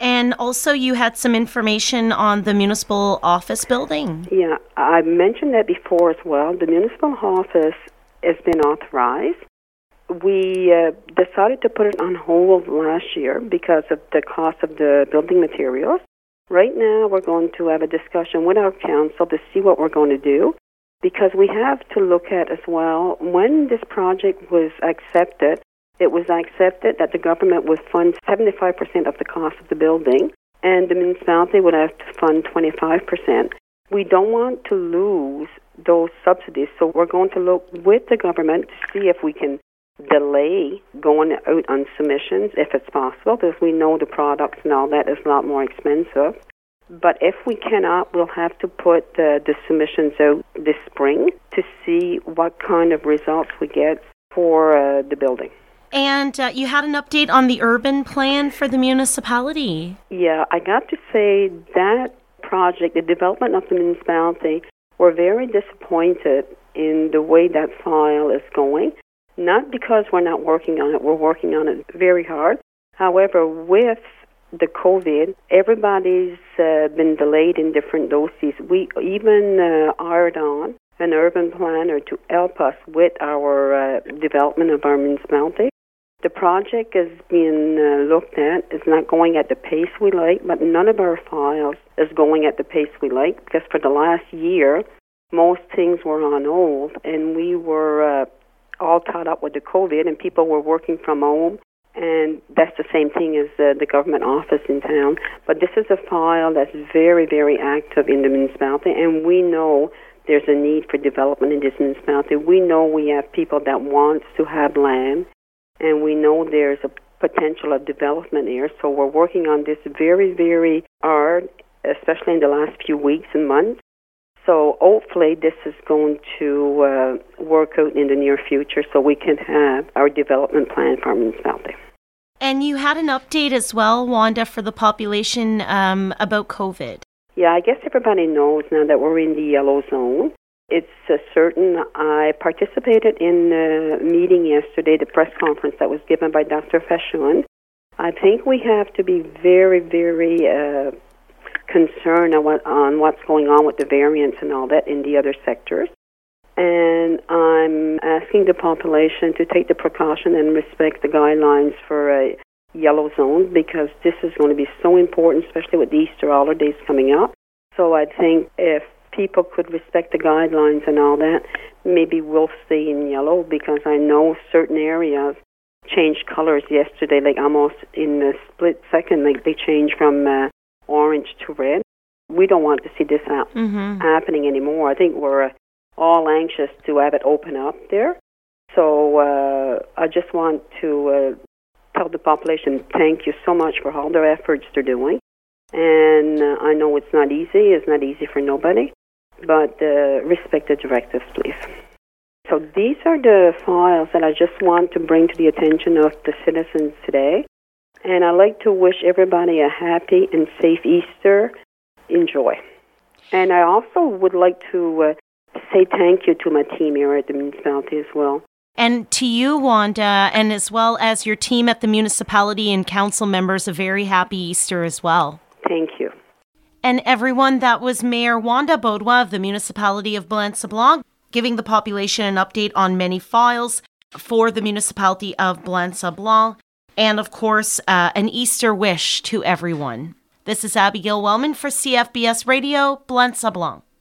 And also you had some information on the municipal office building. Yeah, I mentioned that before as well. The municipal office has been authorized. We decided to put it on hold last year because of the cost of the building materials. Right now we're going to have a discussion with our council to see what we're going to do, because we have to look at as well, when this project was accepted, it was accepted that the government would fund 75% of the cost of the building, and the municipality would have to fund 25%. We don't want to lose those subsidies, so we're going to look with the government to see if we can delay going out on submissions, if it's possible, because we know the products and all that is a lot more expensive. But if we cannot, we'll have to put the submissions out this spring to see what kind of results we get for the building. And you had an update on the urban plan for the municipality. Yeah, I got to say that project, the development of the municipality, we're very disappointed in the way that file is going. Not because we're not working on it, we're working on it very hard. However, with the COVID, everybody's been delayed in different doses. We even hired on an urban planner to help us with our development of our municipality. The project is being looked at. It's not going at the pace we like, but none of our files is going at the pace we like, because for the last year, most things were on hold, and we were all caught up with the COVID, and people were working from home, and that's the same thing as the government office in town. But this is a file that's very, very active in the municipality, and we know there's a need for development in this municipality. We know we have people that want to have land, and we know there's a potential of development here, so we're working on this very, very hard, especially in the last few weeks and months. So hopefully this is going to work out in the near future so we can have our development plan for our municipality. And you had an update as well, Wanda, for the population about COVID. Yeah, I guess everybody knows now that we're in the yellow zone. It's certain. I participated in the meeting yesterday, the press conference that was given by Dr. Fashun. I think we have to be very, very concerned on what's going on with the variants and all that in the other sectors. And I'm asking the population to take the precaution and respect the guidelines for a yellow zone, because this is going to be so important, especially with the Easter holidays coming up. So I think if people could respect the guidelines and all that, maybe we'll stay in yellow, because I know certain areas changed colors yesterday, like almost in a split second, like they changed from orange to red. We don't want to see this happening anymore. I think we're all anxious to have it open up there. So I just want to tell the population thank you so much for all their efforts they're doing. And I know it's not easy. It's not easy for nobody. But respect the directives, please. So these are the files that I just want to bring to the attention of the citizens today. And I'd like to wish everybody a happy and safe Easter. Enjoy. And I also would like to say thank you to my team here at the municipality as well. And to you, Wanda, and as well as your team at the municipality and council members, a very happy Easter as well. Thank you. And everyone, that was Mayor Wanda Beaudoin of the municipality of Blain-Sablon, giving the population an update on many files for the municipality of Blain-Sablon, and of course, an Easter wish to everyone. This is Abigail Wellman for CFBS Radio, Blain-Sablon.